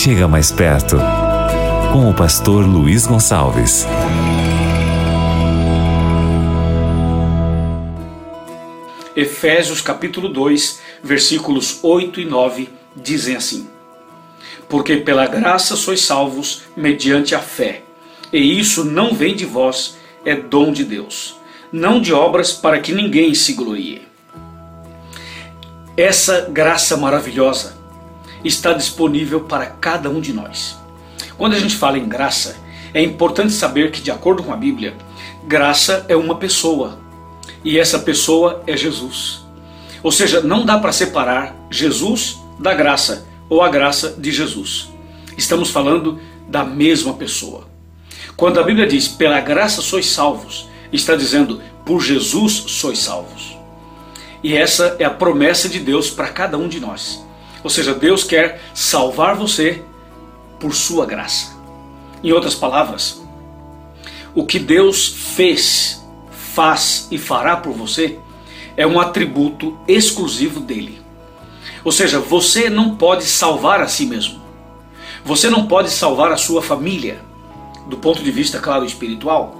Chega mais perto, com o pastor Luiz Gonçalves. Efésios capítulo 2, versículos 8 e 9, dizem assim: Porque pela graça sois salvos mediante a fé, e isso não vem de vós, é dom de Deus, não de obras para que ninguém se glorie. Essa graça maravilhosa está disponível para cada um de nós. Quando a gente fala em graça, é importante saber que, de acordo com a Bíblia, graça é uma pessoa, e essa pessoa é Jesus. Ou seja, não dá para separar Jesus da graça, ou a graça de Jesus. Estamos falando da mesma pessoa. Quando a Bíblia diz, pela graça sois salvos, está dizendo, por Jesus sois salvos. E essa é a promessa de Deus para cada um de nós. Ou seja, Deus quer salvar você por sua graça. Em outras palavras, o que Deus fez, faz e fará por você é um atributo exclusivo dele. Ou seja, você não pode salvar a si mesmo. Você não pode salvar a sua família, do ponto de vista, claro, espiritual.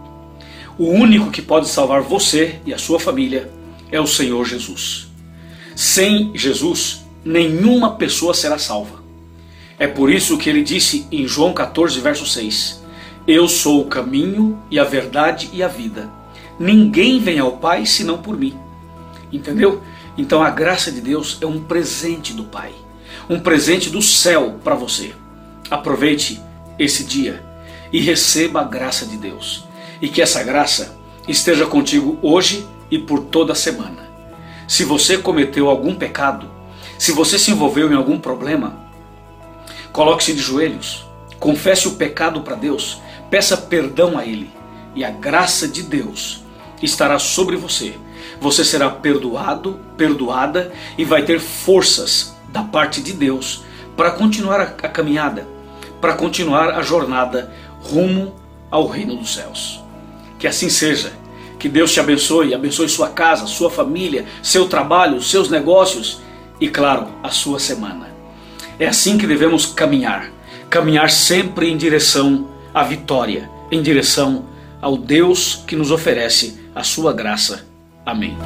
O único que pode salvar você e a sua família é o Senhor Jesus. Sem Jesus, nenhuma pessoa será salva. É por isso que ele disse em João 14, verso 6, Eu sou o caminho e a verdade e a vida. Ninguém vem ao Pai senão por mim. Entendeu? Então a graça de Deus é um presente do Pai, um presente do céu para você. Aproveite esse dia e receba a graça de Deus. E que essa graça esteja contigo hoje e por toda a semana. Se você cometeu algum pecado, se você se envolveu em algum problema, coloque-se de joelhos, confesse o pecado para Deus, peça perdão a Ele, e a graça de Deus estará sobre você. Você será perdoado, perdoada, e vai ter forças da parte de Deus para continuar a caminhada, para continuar a jornada rumo ao reino dos céus. Que assim seja. Que Deus te abençoe, abençoe sua casa, sua família, seu trabalho, seus negócios e, claro, a sua semana. É assim que devemos caminhar sempre em direção à vitória, em direção ao Deus que nos oferece a sua graça. Amém.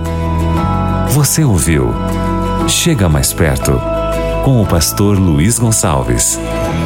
Você ouviu Chega Mais Perto, com o pastor Luiz Gonçalves.